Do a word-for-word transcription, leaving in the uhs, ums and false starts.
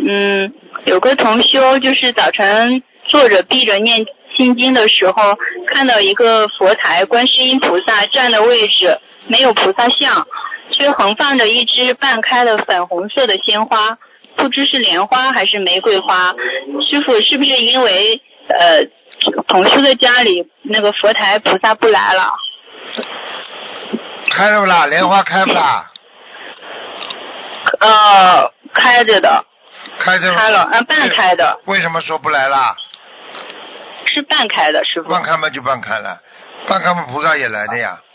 嗯，有个同修就是早晨坐着闭着念心经的时候，看到一个佛台观世音菩萨站的位置没有菩萨像，却横放着一枝半开的粉红色的鲜花，不知是莲花还是玫瑰花。师父，是不是因为呃同修的家里那个佛台菩萨不来了？ 开了不啦？莲花开不啦？ 呃，开着的。 开着。 开了，嗯、呃，半开的。 为什么说不来啦？ 是半开的，师父。 半开嘛就半开了，半开嘛菩萨也来的呀。